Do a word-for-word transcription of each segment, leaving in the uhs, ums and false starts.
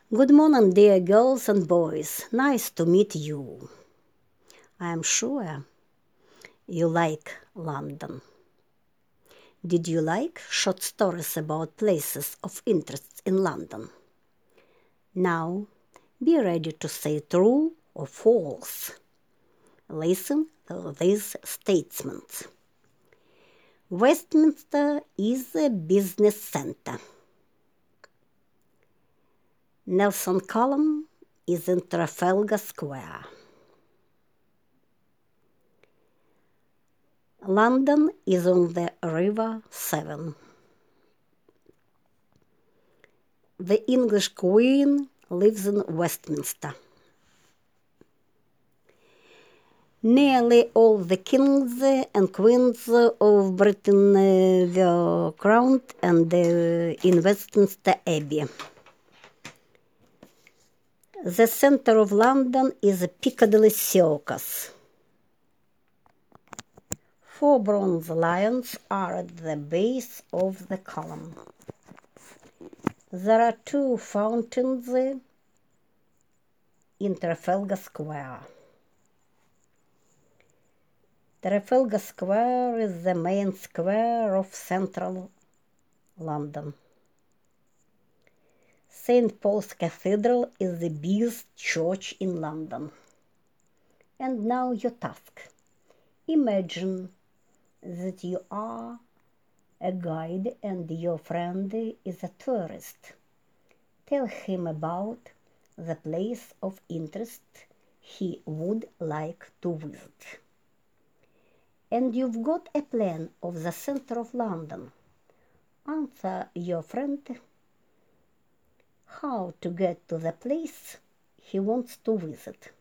Good morning, dear girls and boys. Nice to meet you. I am sure you like London. Did you like short stories about places of interest in London? Now, be ready to say true or false. Listen to these statements. Westminster is a business center. Nelson Column is in Trafalgar Square. London is on the River Severn. The English Queen lives in Westminster. Nearly all the kings and queens of Britain were crowned and in Westminster Abbey. The center of London is Piccadilly Circus. Four bronze lions are at the base of the column. There are two fountains in Trafalgar Square. Trafalgar Square is the main square of central London. Saint Paul's Cathedral is the biggest church in London. And now your task. Imagine that you are a guide and your friend is a tourist. Tell him about the place of interest he would like to visit. And you've got a plan of the center of London. Answer your friend how to get to the place he wants to visit.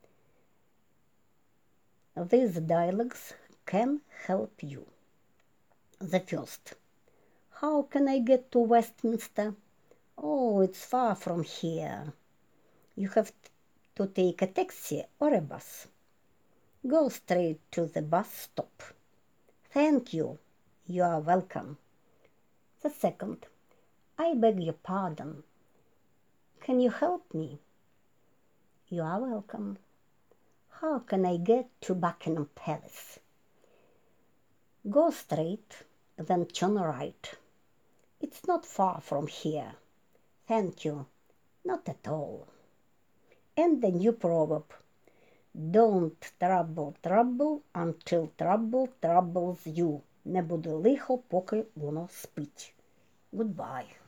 These dialogues can help you. The first. How can I get to Westminster? Oh, it's far from here. You have to take a taxi or a bus. Go straight to the bus stop. Thank you. You are welcome. The second. I beg your pardon. Can you help me? You are welcome. How can I get to Buckingham Palace? Go straight, then turn right. It's not far from here. Thank you. Not at all. And the new proverb. Don't trouble trouble until trouble troubles you. Не буде лихо, поки воно спить. Goodbye.